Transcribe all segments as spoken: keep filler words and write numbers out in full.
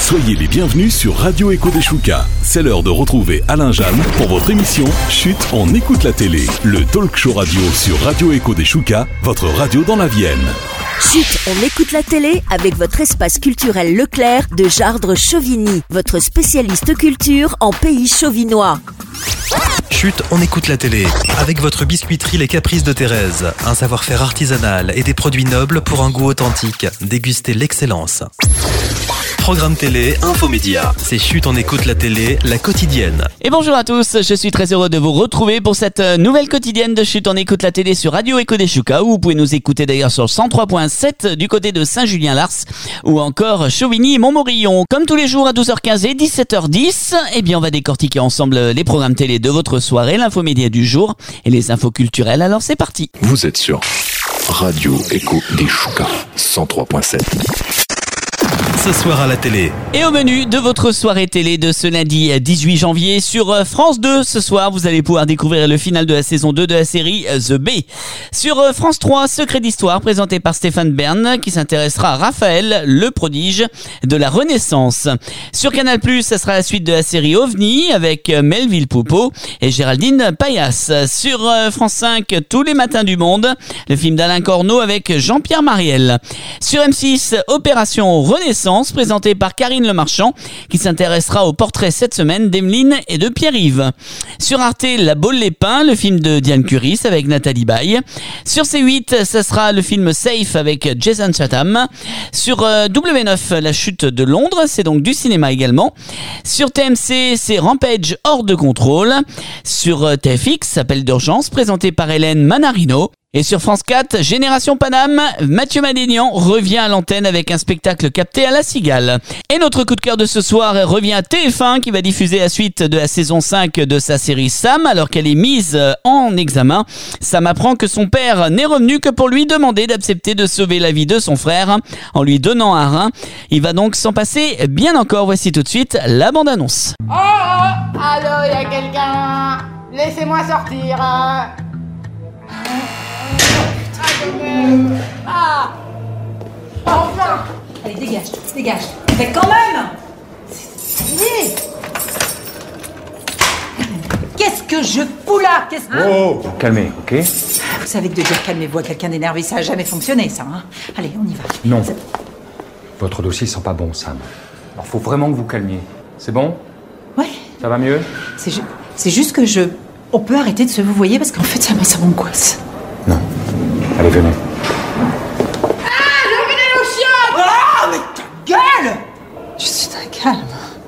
Soyez les bienvenus sur Radio Echo des Choucas. C'est l'heure de retrouver Alain Jeanne pour votre émission Chut, on écoute la télé. Le talk show radio sur Radio Echo des Choucas, votre radio dans la Vienne. Chut, on écoute la télé avec votre espace culturel Leclerc de Jardres-Chauvigny, votre spécialiste culture en pays chauvinois. Chut, on écoute la télé avec votre biscuiterie Les Caprices de Thérèse. Un savoir-faire artisanal et des produits nobles pour un goût authentique. Dégustez l'excellence. Programme télé, infomédia. C'est Chut, on écoute la télé, la quotidienne. Et bonjour à tous, je suis très heureux de vous retrouver pour cette nouvelle quotidienne de Chut, on écoute la télé sur Radio Echo des Choucas, où vous pouvez nous écouter d'ailleurs sur cent trois point sept du côté de Saint-Julien-Lars, ou encore Chauvigny et Montmorillon. Comme tous les jours à douze heures quinze et dix-sept heures dix, eh bien on va décortiquer ensemble les programmes télé de votre soirée, l'infomédia du jour et les infos culturelles. Alors c'est parti. Vous êtes sur Radio Echo des Choucas, cent trois point sept. Ce soir à la télé. Et au menu de votre soirée télé de ce lundi dix-huit janvier sur France deux, ce soir vous allez pouvoir découvrir le final de la saison deux de la série The Bay. Sur France trois, Secret d'Histoire présenté par Stéphane Bern qui s'intéressera à Raphaël, le prodige de la Renaissance. Sur Canal plus, ça sera la suite de la série OVNI avec Melville Poupeau et Géraldine Payas. Sur France cinq, Tous les matins du monde, le film d'Alain Corneau avec Jean-Pierre Mariel. Sur M six, Opération Renaissance présenté par Karine Le Marchand qui s'intéressera au portrait cette semaine d'Emeline et de Pierre-Yves. Sur Arte, La Baule les Pins, le film de Diane Curis avec Nathalie Baye. Sur C huit, ça sera le film Safe avec Jason Statham. Sur euh, W neuf, La Chute de Londres, c'est donc du cinéma également. Sur T M C, c'est Rampage hors de contrôle. Sur euh, T F X, Appel d'urgence présenté par Hélène Manarino. Et sur France quatre, Génération Paname, Mathieu Madénian revient à l'antenne avec un spectacle capté à la Cigale. Et notre coup de cœur de ce soir revient à T F un qui va diffuser la suite de la saison cinq de sa série Sam alors qu'elle est mise en examen. Sam apprend que son père n'est revenu que pour lui demander d'accepter de sauver la vie de son frère en lui donnant un rein. Il va donc s'en passer bien encore. Voici tout de suite la bande-annonce. Oh, oh, allô, y a quelqu'un? Laissez-moi sortir. Hein. Ah, enfin. Allez, dégage, dégage. Mais quand même. Oui. Qu'est-ce que je fous là? Qu'est-ce que... Oh, oh, calmez, ok? Vous savez que de dire calmez-vous à quelqu'un d'énervé, ça a jamais fonctionné, ça, hein? Allez, on y va. Non. Votre dossier sent pas bon, Sam. Alors, faut vraiment que vous calmiez. C'est bon? Ouais. Ça va mieux? C'est, ju- c'est juste que je... On peut arrêter de se vous voyez parce qu'en fait, ça, ça m'angoisse. Non. Allez, venez. Ah, je revenais au chien. Ah, mais ta gueule! Je suis très calme.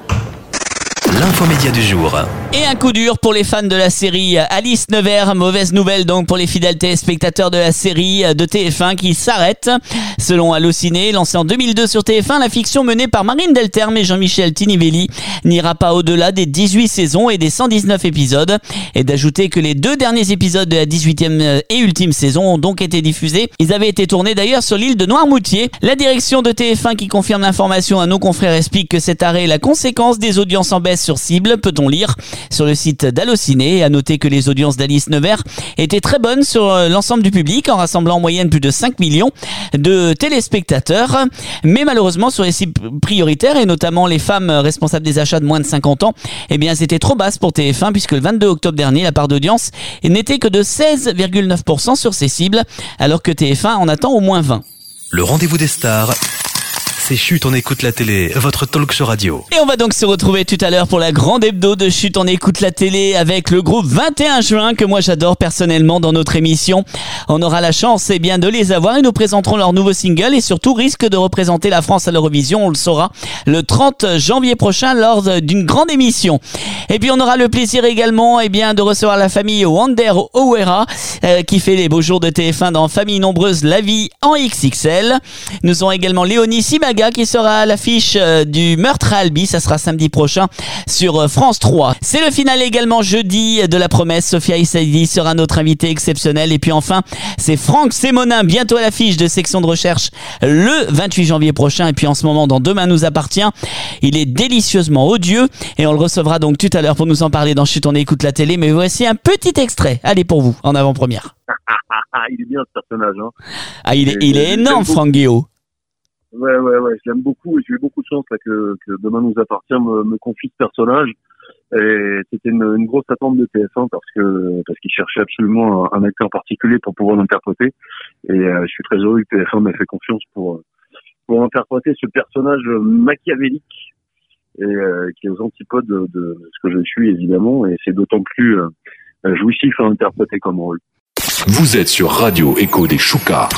L'infomédia du jour. Et un coup dur pour les fans de la série Alice Nevers. Mauvaise nouvelle donc pour les fidèles téléspectateurs de la série de T F un qui s'arrête. Selon Allociné, lancée en deux mille deux sur T F un, la fiction menée par Marine Delterme et Jean-Michel Tinivelli n'ira pas au-delà des dix-huit saisons et des cent dix-neuf épisodes. Et d'ajouter que les deux derniers épisodes de la dix-huitième et ultime saison ont donc été diffusés. Ils avaient été tournés d'ailleurs sur l'île de Noirmoutier. La direction de T F un qui confirme l'information à nos confrères explique que cet arrêt est la conséquence des audiences en baisse sur cible, peut-on lire sur le site d'Allociné. À noter que les audiences d'Alice Nevers étaient très bonnes sur l'ensemble du public en rassemblant en moyenne plus de cinq millions de téléspectateurs. Mais malheureusement sur les cibles prioritaires et notamment les femmes responsables des achats de moins de cinquante ans, eh bien c'était trop basse pour T F un puisque le vingt-deux octobre dernier la part d'audience n'était que de seize virgule neuf pour cent sur ces cibles alors que T F un en attend au moins vingt. Le rendez-vous des stars. C'est Chut, on écoute la télé, votre talk show radio. Et on va donc se retrouver tout à l'heure pour la grande hebdo de Chut, on écoute la télé avec le groupe vingt et un juin que moi j'adore personnellement dans notre émission. On aura la chance eh bien, de les avoir et nous présenterons leur nouveau single et surtout risque de représenter la France à l'Eurovision, on le saura, le trente janvier prochain lors d'une grande émission. Et puis on aura le plaisir également eh bien, de recevoir la famille Wander Owera euh, qui fait les beaux jours de T F un dans Famille Nombreuse, la vie en X X L. Nous aurons également Léonie Simaga qui sera à l'affiche euh, du Meurtre à Albi, ça sera samedi prochain sur euh, France trois. C'est le final également jeudi de La Promesse, Sophia Issaidi sera notre invitée exceptionnelle et puis enfin c'est Franck Sémonin bientôt à l'affiche de Section de Recherche le vingt-huit janvier prochain et puis en ce moment dans Demain nous appartient, il est délicieusement odieux et on le recevra donc tout à l'heure pour nous en parler dans Chut on écoute la télé, mais voici un petit extrait, allez pour vous, en avant-première. Il est bien ce personnage hein. Ah il est, il est énorme Franck Guéot. Ouais, ouais, ouais, je l'aime beaucoup et j'ai eu beaucoup de chance là, que, que Demain nous appartient me, me confie ce personnage. Et c'était une, une grosse attente de T F un parce que parce qu'il cherchait absolument un, un acteur particulier pour pouvoir l'interpréter. Et euh, je suis très heureux que T F un m'ait fait confiance pour pour interpréter ce personnage machiavélique et euh, qui est aux antipodes de, de ce que je suis évidemment. Et c'est d'autant plus euh, jouissif à interpréter comme rôle. Vous êtes sur Radio Écho des Choucas.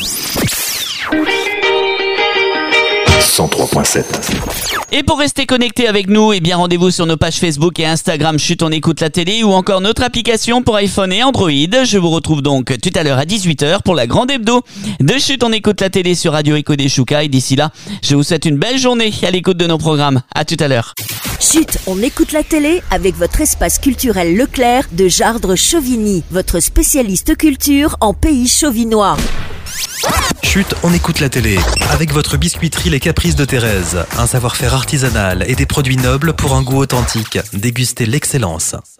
cent trois point sept. Et pour rester connecté avec nous, eh bien rendez-vous sur nos pages Facebook et Instagram Chut on écoute la télé ou encore notre application pour iPhone et Android. Je vous retrouve donc tout à l'heure à dix-huit heures pour la grande hebdo de Chut on écoute la télé sur Radio Écho des Choucas. Et d'ici là, je vous souhaite une belle journée à l'écoute de nos programmes. À tout à l'heure. Chut, on écoute la télé avec votre espace culturel Leclerc de Jardres-Chauvigny, votre spécialiste culture en pays chauvinois. Chut, on écoute la télé. Avec votre biscuiterie Les Caprices de Thérèse. Un savoir-faire artisanal et des produits nobles pour un goût authentique. Dégustez l'excellence.